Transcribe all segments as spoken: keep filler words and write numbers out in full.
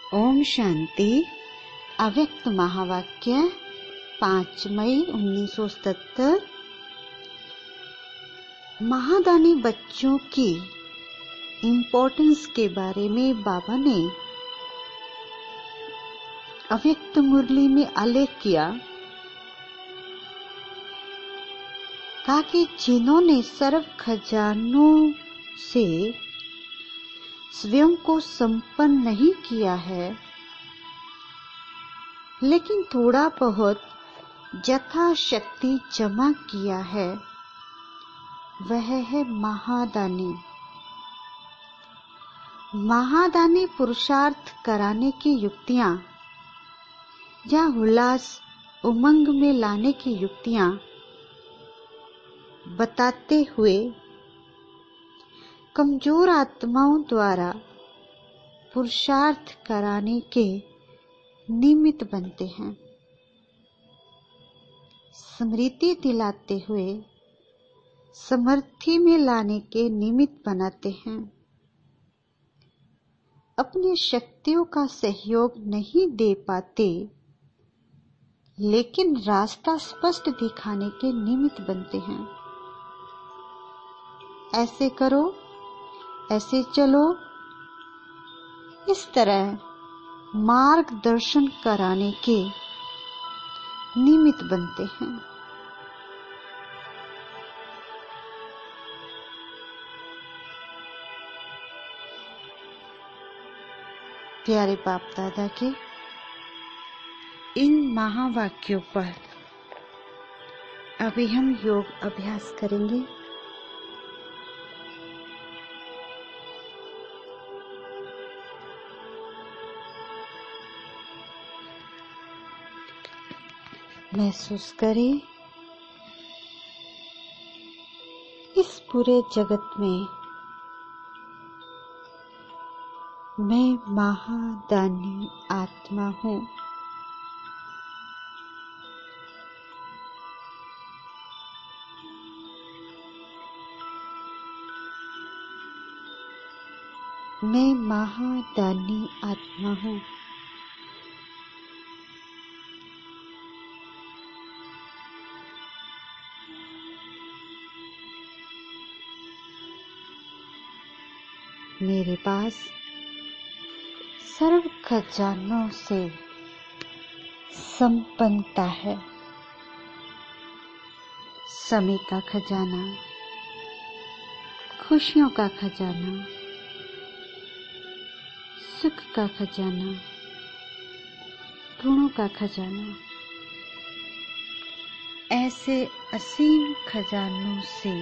ओम शांति। अव्यक्त महावाक्य पाँच मई उन्नीस सौ सतहत्तर। महादानी बच्चों की इम्पोर्टेंस के बारे में बाबा ने अव्यक्त मुरली में आलेख किया। कहा कि जिन्होंने सर्व खजानों से स्वयं को संपन्न नहीं किया है, लेकिन थोड़ा बहुत यथाशक्ति जमा किया है, वह है महादानी। महादानी पुरुषार्थ कराने की युक्तियां या उल्लास उमंग में लाने की युक्तियां बताते हुए कमजोर आत्माओं द्वारा पुरुषार्थ कराने के निमित्त बनते हैं। स्मृति दिलाते हुए समर्थि में लाने के निमित्त बनाते हैं। अपनी शक्तियों का सहयोग नहीं दे पाते, लेकिन रास्ता स्पष्ट दिखाने के निमित्त बनते हैं। ऐसे करो, ऐसे चलो, इस तरह मार्गदर्शन कराने के निमित्त बनते हैं। प्यारे बाप दादा के इन महावाक्यों पर अभी हम योग अभ्यास करेंगे। महसूस करें, इस पूरे जगत में मैं महादानी आत्मा हूँ। मैं महादानी आत्मा हूँ। मेरे पास सर्व खजानों से संपन्नता है। समय का खजाना, खुशियों का खजाना, सुख का खजाना, गुणों का खजाना, ऐसे असीम खजानों से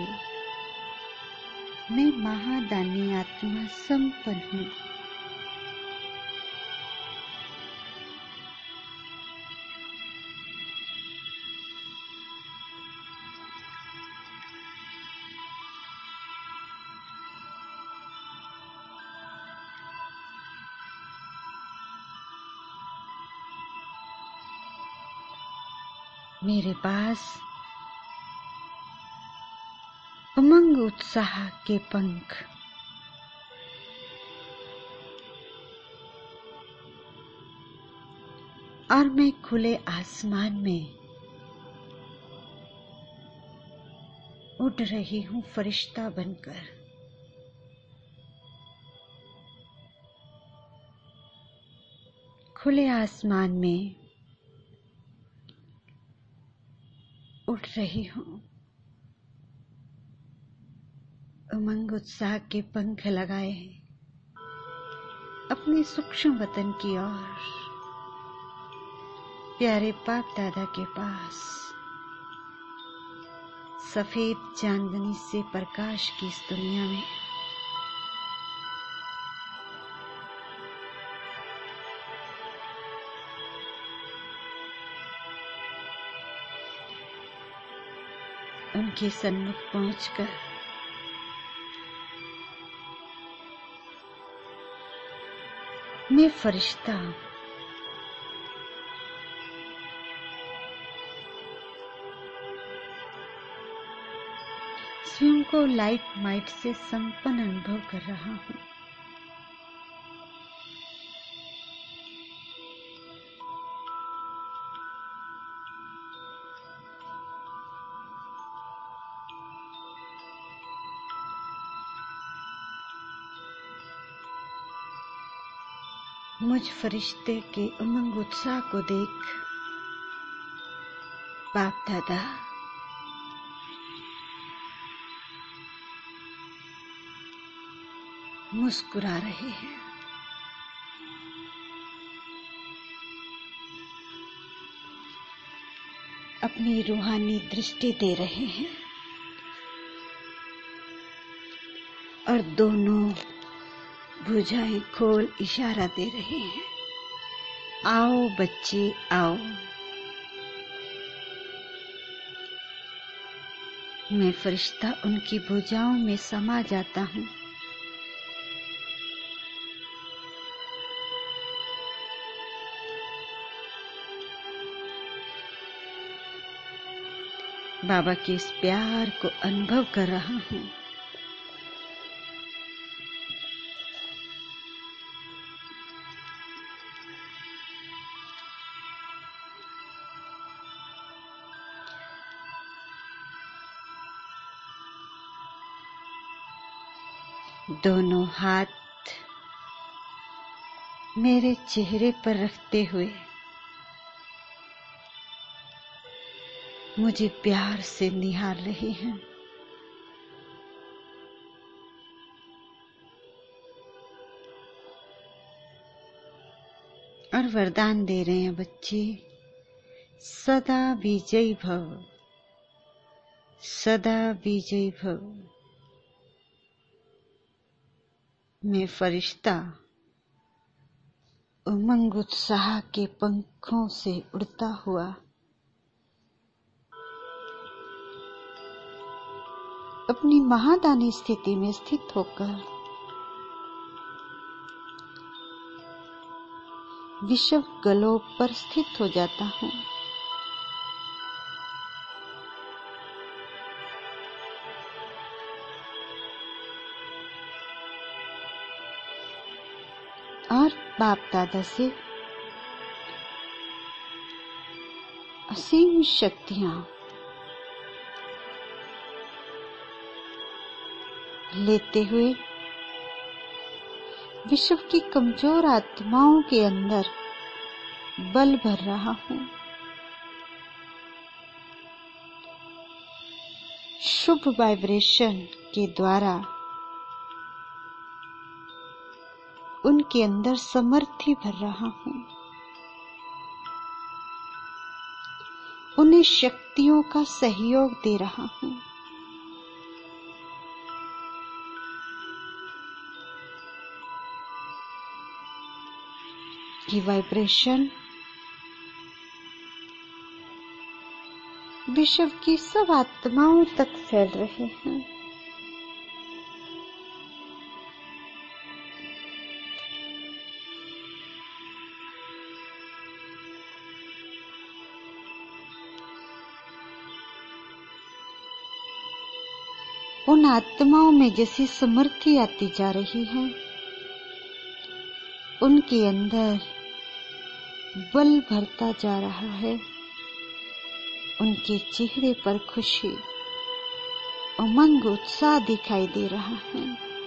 मैं महादानी आत्मा संपन्न हूँ। मेरे पास उमंग उत्साह के पंख, और मैं खुले आसमान में उड़ रही हूँ फरिश्ता बनकर। खुले आसमान में उड़ रही हूँ, उमंग उत्साह के पंख लगाए हैं अपने सूक्ष्म वतन की ओर, प्यारे बाप दादा के पास, सफेद चांदनी से प्रकाश की इस दुनिया में। उनके सन्मुख पहुंचकर मैं फरिश्ता स्वयं को लाइट माइट से संपन्न अनुभव कर रहा हूं। मुझ फरिश्ते के उमंग उत्साह को देख बाप दादा मुस्कुरा रहे हैं। अपनी रूहानी दृष्टि दे रहे हैं और दोनों भुजाएं खोल इशारा दे रहे हैं, आओ बच्चे आओ। मैं फरिश्ता उनकी भुजाओं में समा जाता हूँ। बाबा के इस प्यार को अनुभव कर रहा हूँ। दोनों हाथ मेरे चेहरे पर रखते हुए मुझे प्यार से निहार रहे हैं। और वरदान दे रहे हैं, बच्चे सदा विजयी भव, सदा विजयी भव। मैं फरिश्ता उमंग उत्साह के पंखों से उड़ता हुआ अपनी महादानी स्थिति में स्थित होकर विश्व गलोब पर स्थित हो जाता हूँ। और बाप दादा से असीम शक्तियां लेते हुए विश्व की कमजोर आत्माओं के अंदर बल भर रहा हूं। शुभ वाइब्रेशन के द्वारा उनके अंदर समर्थी भर रहा हूं। उन्हें शक्तियों का सहयोग दे रहा हूं। ये वाइब्रेशन विश्व की सब आत्माओं तक फैल रहे हैं। उन आत्माओं में जैसी समृद्धि आती जा रही है, उनके अंदर बल भरता जा रहा है। उनके चेहरे पर खुशी, उमंग, उत्साह दिखाई दे रहा है।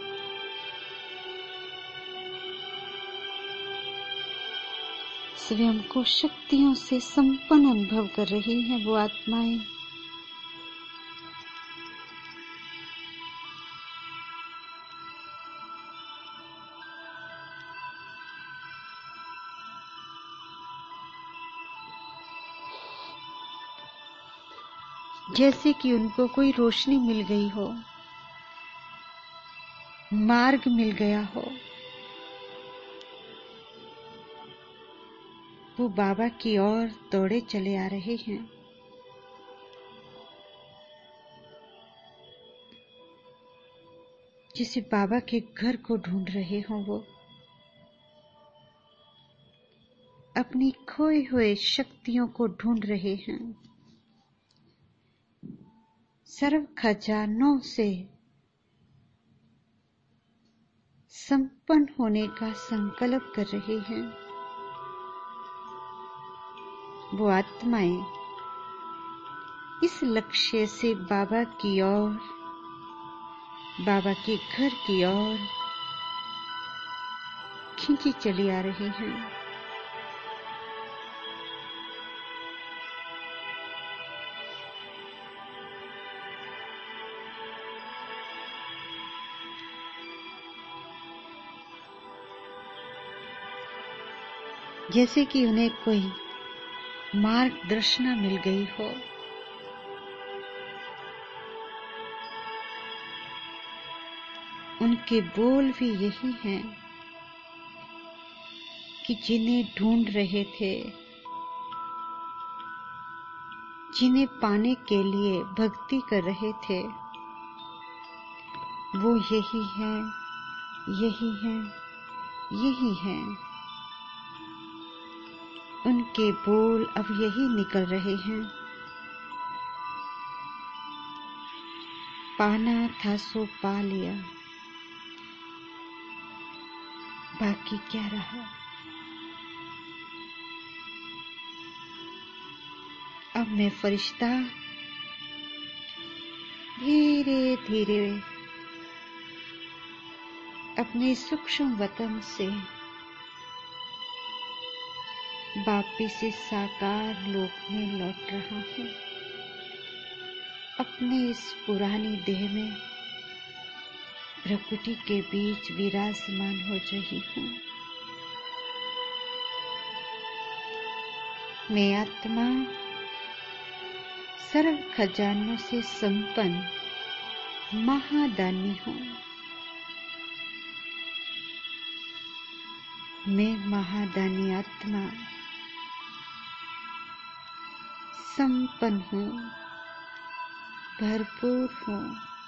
स्वयं को शक्तियों से संपन्न अनुभव कर रही हैं वो आत्माएं। जैसे कि उनको कोई रोशनी मिल गई हो, मार्ग मिल गया हो। वो बाबा की ओर दौड़े चले आ रहे हैं। जिसे बाबा के घर को ढूंढ रहे हो, वो अपनी खोए हुए शक्तियों को ढूंढ रहे हैं। सर्व खजानों से संपन्न होने का संकल्प कर रहे हैं। वो आत्माएं इस लक्ष्य से बाबा की ओर, बाबा के घर की ओर खींची चली आ रही हैं। जैसे कि उन्हें कोई मार्गदर्शना मिल गई हो। उनके बोल भी यही हैं कि जिन्हें ढूंढ रहे थे, जिन्हें पाने के लिए भक्ति कर रहे थे, वो यही हैं, यही हैं, यही हैं। उनके बोल अब यही निकल रहे हैं। पाना था सो पा लिया, बाकी क्या रहा। अब मैं फरिश्ता धीरे धीरे अपने सूक्ष्म वतन से वापिस इस साकार लोक में लौट रहा हूँ। अपने इस पुरानी देह में प्रकृति के बीच विराजमान हो रही हूँ। मैं आत्मा सर्व खजानों से संपन्न महादानी हूँ। मैं महादानी आत्मा संपन्न हूँ, भरपूर हूँ।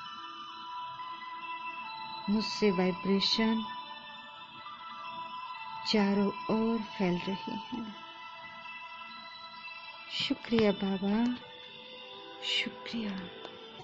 मुझसे वाइब्रेशन चारों ओर फैल रही है। शुक्रिया बाबा, शुक्रिया।